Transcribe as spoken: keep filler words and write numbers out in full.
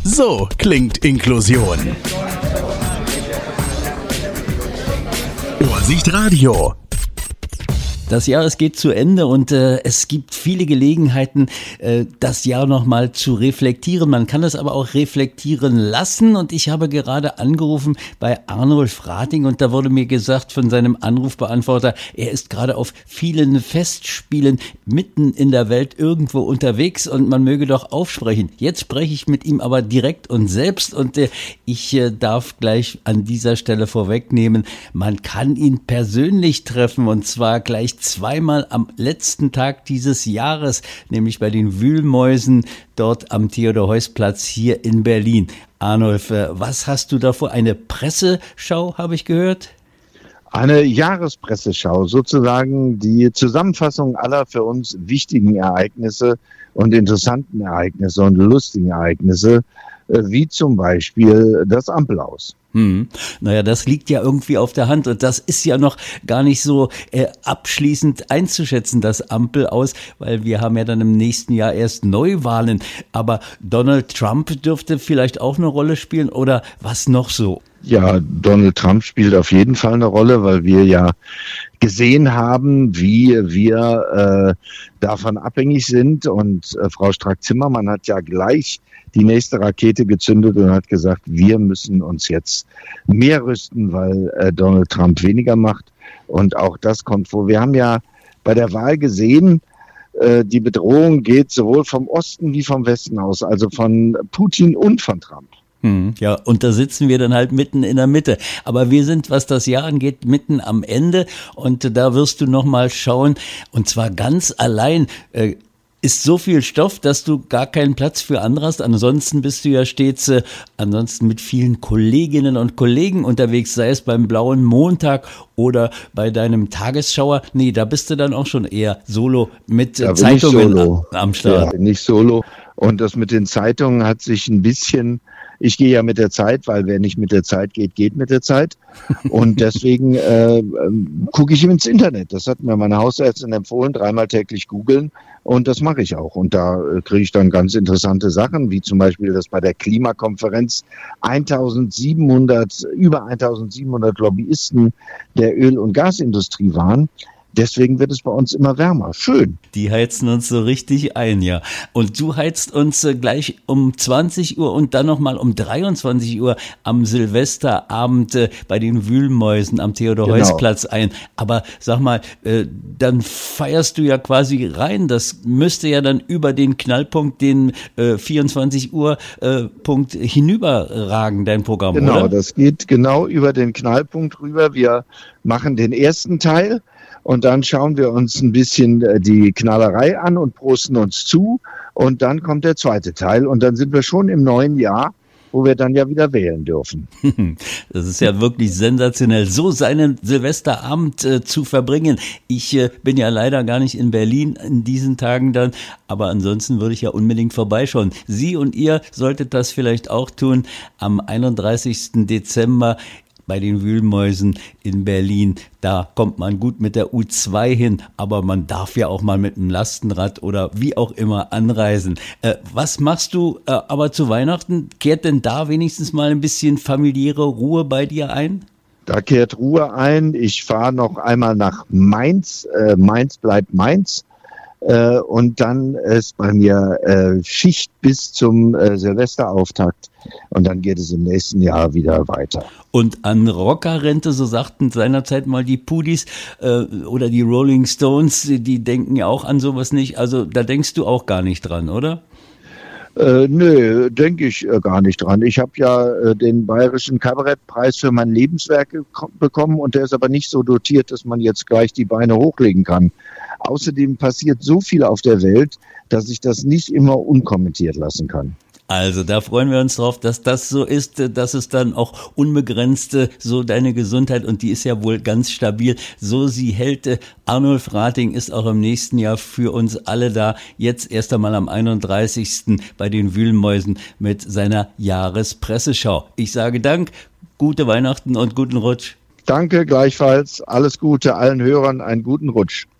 So klingt Inklusion. Vorsicht Radio. Das Jahr, es geht zu Ende und äh, es gibt viele Gelegenheiten, äh, das Jahr nochmal zu reflektieren. Man kann es aber auch reflektieren lassen und ich habe gerade angerufen bei Arnulf Rating und da wurde mir gesagt von seinem Anrufbeantworter, er ist gerade auf vielen Festspielen mitten in der Welt irgendwo unterwegs und man möge doch aufsprechen. Jetzt spreche ich mit ihm aber direkt und selbst und äh, ich äh, darf gleich an dieser Stelle vorwegnehmen, man kann ihn persönlich treffen und zwar gleich zweimal am letzten Tag dieses Jahres, nämlich bei den Wühlmäusen dort am Theodor-Heuss-Platz hier in Berlin. Arnulf, was hast du da vor? Eine Presseschau, habe ich gehört? Eine Jahrespresseschau, sozusagen die Zusammenfassung aller für uns wichtigen Ereignisse und interessanten Ereignisse und lustigen Ereignisse, wie zum Beispiel das Ampelaus. Hm. Naja, das liegt ja irgendwie auf der Hand und das ist ja noch gar nicht so äh, abschließend einzuschätzen, das Ampelaus, weil wir haben ja dann im nächsten Jahr erst Neuwahlen. Aber Donald Trump dürfte vielleicht auch eine Rolle spielen oder was noch so? Ja, Donald Trump spielt auf jeden Fall eine Rolle, weil wir ja gesehen haben, wie wir äh, davon abhängig sind. Und äh, Frau Strack-Zimmermann hat ja gleich die nächste Rakete gezündet und hat gesagt, wir müssen uns jetzt mehr rüsten, weil äh, Donald Trump weniger macht. Und auch das kommt vor. Wir haben ja bei der Wahl gesehen, äh, die Bedrohung geht sowohl vom Osten wie vom Westen aus, also von Putin und von Trump. Ja, und da sitzen wir dann halt mitten in der Mitte. Aber wir sind, was das Jahr angeht, mitten am Ende und da wirst du nochmal schauen und zwar ganz allein. Äh, ist so viel Stoff, dass du gar keinen Platz für andere hast. Ansonsten bist du ja stets äh, ansonsten mit vielen Kolleginnen und Kollegen unterwegs, sei es beim Blauen Montag oder bei deinem Tagesschauer. Nee, da bist du dann auch schon eher solo mit äh, Zeitungen am, am Start. Ja, nicht solo. Und das mit den Zeitungen hat sich ein bisschen, ich gehe ja mit der Zeit, weil wer nicht mit der Zeit geht, geht mit der Zeit. Und deswegen äh, gucke ich ins Internet. Das hat mir meine Hausärztin empfohlen, dreimal täglich googeln. Und das mache ich auch. Und da äh, kriege ich dann ganz interessante Sachen, wie zum Beispiel, dass bei der Klimakonferenz eintausendsiebenhundert, über eintausendsiebenhundert Lobbyisten der Öl- und Gasindustrie waren. Deswegen wird es bei uns immer wärmer. Schön. Die heizen uns so richtig ein, ja. Und du heizt uns äh, gleich um zwanzig Uhr und dann nochmal um dreiundzwanzig Uhr am Silvesterabend äh, bei den Wühlmäusen am Theodor-Heuss-Platz ein. Aber sag mal, äh, dann feierst du ja quasi rein. Das müsste ja dann über den Knallpunkt, den äh, vierundzwanzig Uhr äh, Punkt hinüberragen, dein Programm, genau, oder? Genau, das geht genau über den Knallpunkt rüber. Wir machen den ersten Teil. Und dann schauen wir uns ein bisschen die Knallerei an und prosten uns zu. Und dann kommt der zweite Teil. Und dann sind wir schon im neuen Jahr, wo wir dann ja wieder wählen dürfen. Das ist ja wirklich sensationell, so seinen Silvesterabend äh, zu verbringen. Ich äh, bin ja leider gar nicht in Berlin in diesen Tagen dann, aber ansonsten würde ich ja unbedingt vorbeischauen. Sie und ihr solltet das vielleicht auch tun am einunddreißigsten Dezember. Bei den Wühlmäusen in Berlin, da kommt man gut mit der U zwei hin, aber man darf ja auch mal mit einem Lastenrad oder wie auch immer anreisen. Äh, was machst du äh, aber zu Weihnachten? Kehrt denn da wenigstens mal ein bisschen familiäre Ruhe bei dir ein? Da kehrt Ruhe ein. Ich fahre noch einmal nach Mainz. Äh, Mainz bleibt Mainz. Äh, und dann ist bei mir äh, Schicht bis zum äh, Silvesterauftakt und dann geht es im nächsten Jahr wieder weiter. Und an Rockerrente, so sagten seinerzeit mal die Pudis äh, oder die Rolling Stones, die denken ja auch an sowas nicht. Also da denkst du auch gar nicht dran, oder? Äh, nö, denke ich äh, gar nicht dran. Ich habe ja äh, den Bayerischen Kabarettpreis für mein Lebenswerk gek- bekommen und der ist aber nicht so dotiert, dass man jetzt gleich die Beine hochlegen kann. Außerdem passiert so viel auf der Welt, dass ich das nicht immer unkommentiert lassen kann. Also da freuen wir uns drauf, dass das so ist, dass es dann auch unbegrenzte, so deine Gesundheit, und die ist ja wohl ganz stabil, so sie hält. Arnulf Rating ist auch im nächsten Jahr für uns alle da, jetzt erst einmal am einunddreißigsten bei den Wühlmäusen mit seiner Jahrespresseschau. Ich sage Dank, gute Weihnachten und guten Rutsch. Danke, gleichfalls. Alles Gute allen Hörern, einen guten Rutsch.